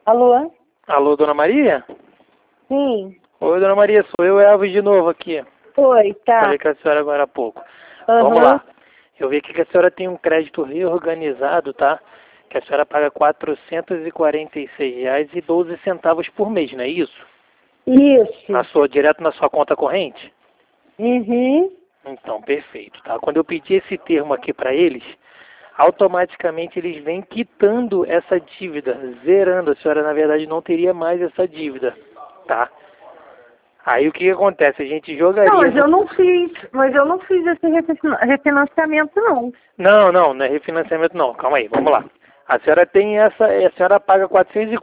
Alô? Alô, Dona Maria? Sim. Oi, Dona Maria, sou eu, Elvis, de novo aqui. Oi, tá. Falei com a senhora agora há pouco. Aham. Vamos lá. Eu vi aqui que a senhora tem um crédito reorganizado, tá? Que a senhora paga R$ 446,12 por mês, não é isso? Isso. Direto na sua conta corrente? Uhum. Então, perfeito, tá? Quando eu pedi esse termo aqui para eles, automaticamente eles vêm quitando essa dívida, zerando. A senhora, na verdade, não teria mais essa dívida, tá? Aí o que acontece? A gente jogaria... Não, mas eu não fiz esse refinanciamento, não. Não é refinanciamento não. Calma aí, vamos lá. A senhora tem a senhora paga R$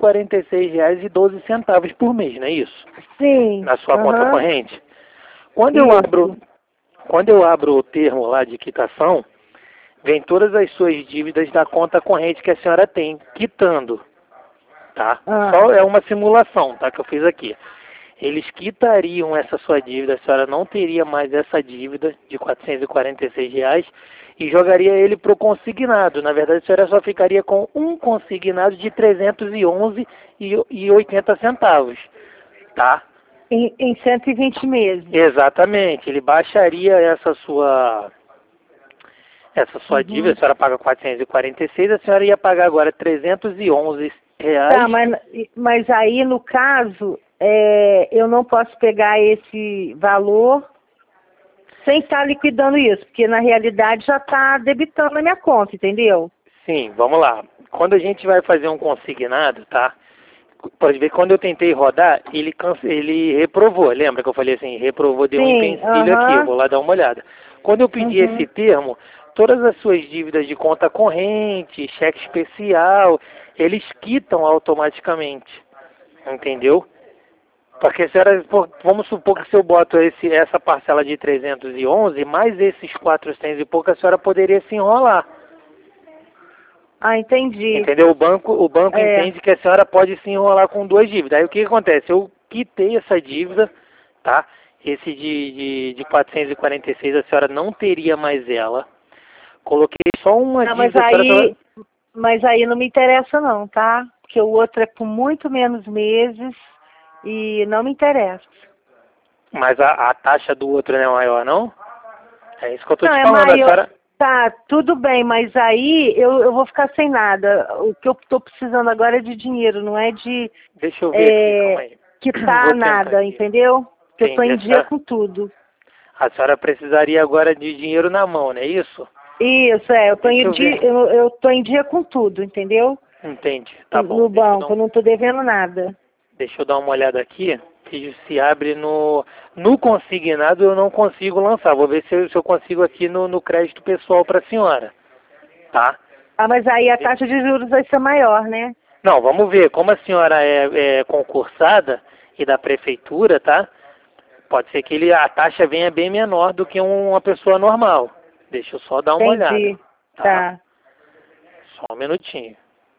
446,12 por mês, não é isso? Sim. Na sua conta corrente. Quando Isso. eu abro o termo lá de quitação, vem todas as suas dívidas da conta corrente que a senhora tem, quitando, tá? Só é uma simulação, tá, que eu fiz aqui. Eles quitariam essa sua dívida, a senhora não teria mais essa dívida de R$ 446 e jogaria ele para o consignado. Na verdade, a senhora só ficaria com um consignado de R$ 311,80, tá? Em 120 meses. Exatamente, ele baixaria essa sua dívida, a senhora paga 446, a senhora ia pagar agora R$ 311. Tá, mas aí, no caso, eu não posso pegar esse valor sem estar liquidando isso, porque na realidade já está debitando na minha conta, entendeu? Sim, vamos lá. Quando a gente vai fazer um consignado, tá? Pode ver que quando eu tentei rodar, ele reprovou. Lembra que eu falei assim, reprovou, deu um Sim, empecilho aqui, eu vou lá dar uma olhada. Quando eu pedi esse termo, todas as suas dívidas de conta corrente, cheque especial, eles quitam automaticamente. Entendeu? Porque a senhora, vamos supor que se eu boto essa parcela de 311, mais esses 400 e pouco, a senhora poderia se enrolar. Ah, entendi. Entendeu? O banco entende que a senhora pode se enrolar com duas dívidas. Aí o que acontece? Eu quitei essa dívida, tá? Esse de 446, a senhora não teria mais ela. Coloquei só uma Não, dívida. A senhora mas aí não me interessa não, tá? Porque o outro é por muito menos meses e não me interessa. mas a taxa do outro não é maior, não? É isso que eu tô Não, te é falando. A maior. senhora... Tá, tudo bem, mas aí eu vou ficar sem nada. O que eu estou precisando agora é de dinheiro, não é de Deixa eu ver aqui, calma aí. quitar Vou tentar nada, aqui. entendeu? Porque eu estou Entendi. em dia com tudo. A senhora precisaria agora de dinheiro na mão, não é isso? Isso, eu tô Deixa em eu dia, ver. eu tô em dia com tudo, entendeu? Entendi. Tá bom. No banco, eu não tô devendo nada. Deixa eu dar uma olhada aqui. Que se abre no consignado, eu não consigo lançar. Vou ver se eu consigo aqui no crédito pessoal para a senhora. Tá? Ah, mas aí a taxa de juros vai ser maior, né? Não, vamos ver. Como a senhora é concursada e da prefeitura, tá? Pode ser que a taxa venha bem menor do que uma pessoa normal. Deixa eu só dar uma olhada. Entendi. Tá? Tá. Só um minutinho.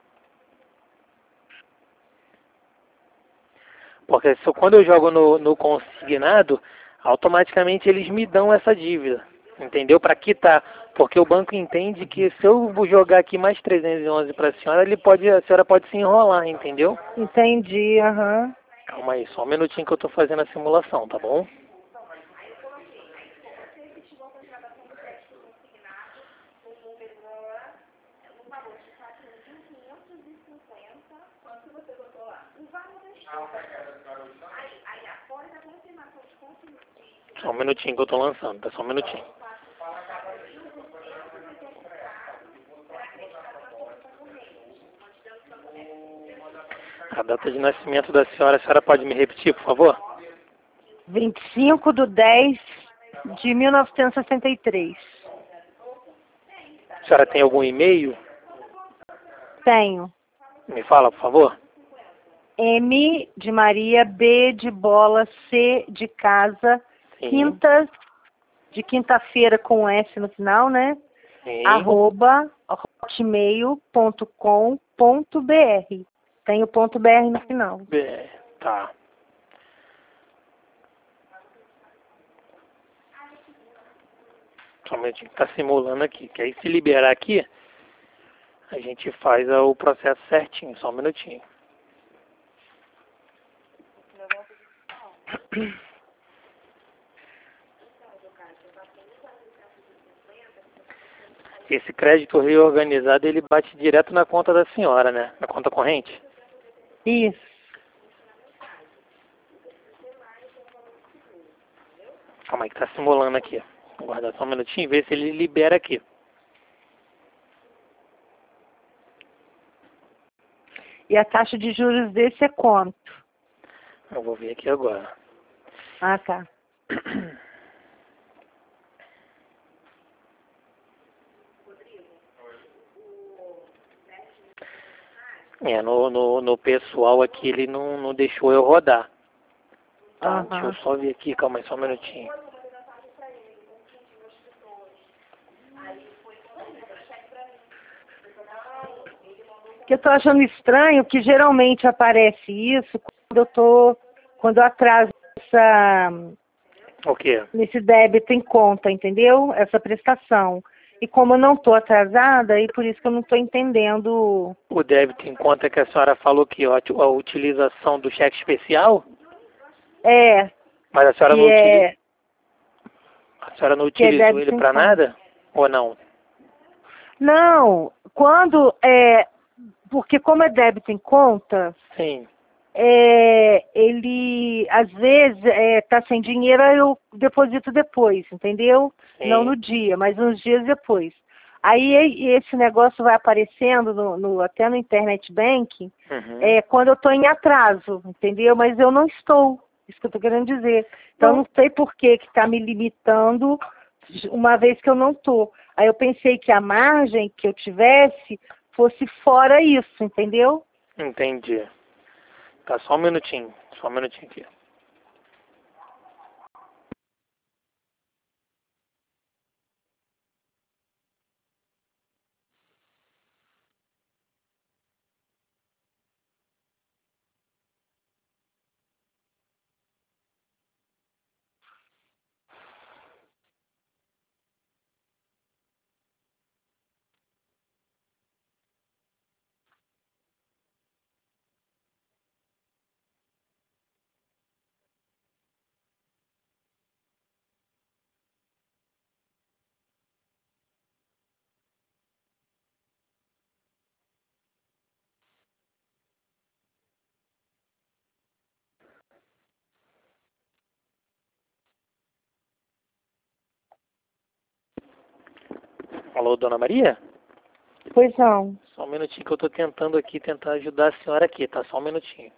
Porque quando eu jogo no consignado, automaticamente eles me dão essa dívida, entendeu? Para quitar, porque o banco entende que se eu vou jogar aqui mais 311 para a senhora, a senhora pode se enrolar, entendeu? Entendi, aham. Calma aí, só um minutinho que eu estou fazendo a simulação, tá bom? Só um minutinho que eu estou lançando, tá? Só um minutinho. A data de nascimento da senhora, a senhora pode me repetir, por favor? 25/10/1963. A senhora tem algum e-mail? Tenho. Me fala, por favor. M de Maria, B de bola, C de casa, Sim. quinta, de quinta-feira com S no final, né? Sim. @hotmail.com.br. Tem o ponto .br no final. Tá. Somente está simulando aqui. Que aí se liberar aqui, a gente faz o processo certinho. Só um minutinho. Esse crédito reorganizado, ele bate direto na conta da senhora, né? Na conta corrente? Isso. Calma aí que tá simulando aqui. Vou guardar só um minutinho e ver se ele libera aqui. E a taxa de juros desse é quanto? Eu vou ver aqui agora. Ah, tá. No pessoal aqui ele não deixou eu rodar. Tá, Uhum. deixa eu só ver aqui, calma aí, só um minutinho. Que eu tô achando estranho que geralmente aparece isso quando eu atraso O quê? nesse débito em conta, entendeu? Essa prestação. E como eu não estou atrasada, e por isso que eu não estou entendendo. O débito em conta que a senhora falou que ó, a utilização do cheque especial, É, mas a senhora que não é, a senhora não que é utilizou ele débito em para conta. nada? Ou não? Não, porque como é débito em conta, Sim. ele às vezes tá sem dinheiro, aí eu deposito depois, entendeu? Não Sim. no dia, mas uns dias depois. Aí esse negócio vai aparecendo até no Internet Banking, Uhum. quando eu estou em atraso, entendeu? Mas eu não estou, isso que eu estou querendo dizer. Então eu não sei por que está me limitando uma vez que eu não estou. Aí eu pensei que a margem que eu tivesse fosse fora isso, entendeu? Entendi. Tá, só um minutinho. Só um minutinho aqui. Alô, dona Maria? Pois não. Só um minutinho que eu tô tentando aqui, tentar ajudar a senhora aqui, tá? Só um minutinho.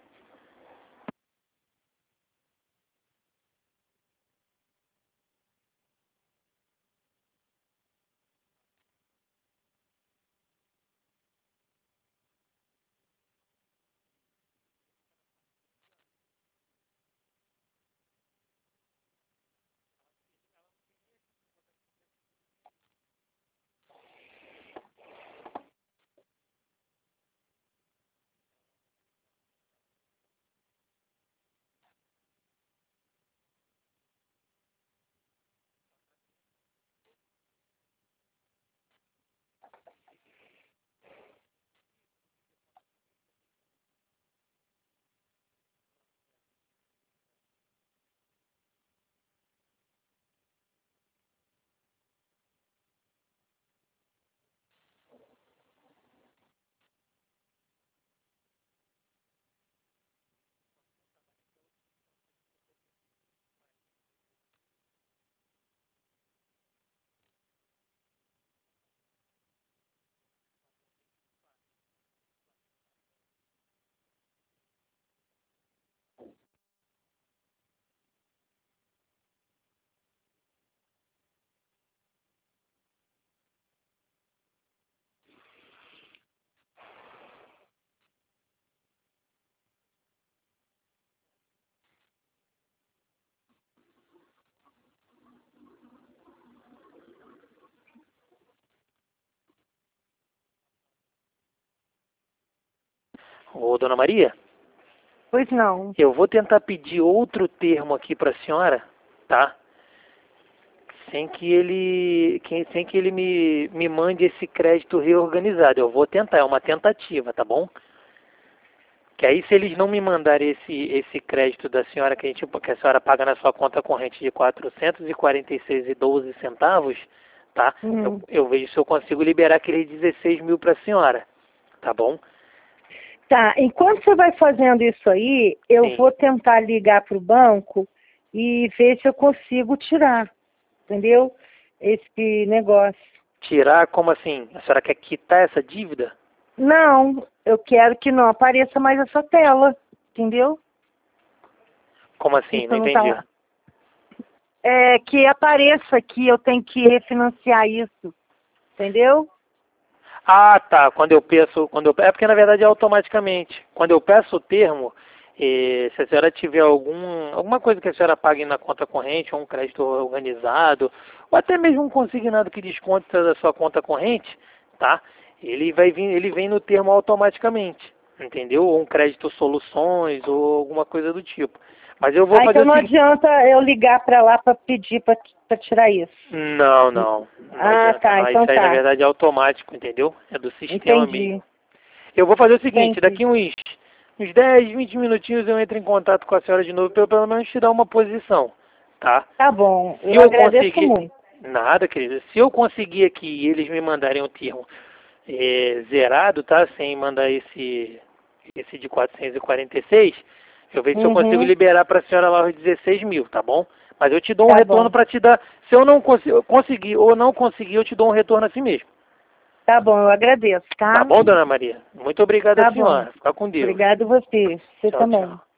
Ô, dona Maria? Pois não. Eu vou tentar pedir outro termo aqui para a senhora, tá? Sem que ele me mande esse crédito reorganizado. Eu vou tentar, é uma tentativa, tá bom? Que aí se eles não me mandarem esse crédito da senhora que a senhora paga na sua conta corrente de R$ 446,12, tá? Eu vejo se eu consigo liberar aqueles 16 mil para a senhora, tá bom? Tá, enquanto você vai fazendo isso aí, eu vou tentar ligar para o banco e ver se eu consigo tirar, entendeu? Esse negócio. Tirar? Como assim? A senhora quer quitar essa dívida? Não, eu quero que não apareça mais essa tela, entendeu? Como assim? Isso não entendi. Tá... É, que apareça que eu tenho que refinanciar isso, entendeu? Ah, tá. É porque na verdade é automaticamente. Quando eu peço o termo, se a senhora tiver alguma coisa que a senhora pague na conta corrente, ou um crédito organizado, ou até mesmo um consignado que desconte da sua conta corrente, tá? Ele vem no termo automaticamente, entendeu? Ou um crédito soluções, ou alguma coisa do tipo. Mas eu vou fazer então não adianta eu ligar para lá para pedir para tirar isso. Não adianta, tá. não. Então Isso aí na verdade é automático, entendeu? É do sistema mesmo. Eu vou fazer o seguinte, daqui uns 10, 20 minutinhos eu entro em contato com a senhora de novo para eu pelo menos te dar uma posição, tá? Tá bom, Se eu agradeço muito. Nada, querida. Se eu conseguir aqui e eles me mandarem um termo zerado, tá? Sem mandar esse de 446, eu vejo se eu consigo liberar para a senhora lá os 16 mil, tá bom? Mas eu te dou um retorno para te dar. Se eu não conseguir ou não conseguir, eu te dou um retorno assim mesmo. Tá bom, eu agradeço, tá? Tá bom, dona Maria? Muito obrigado, senhora. Fica com Deus. Obrigado você. Você Tchau, também. tchau.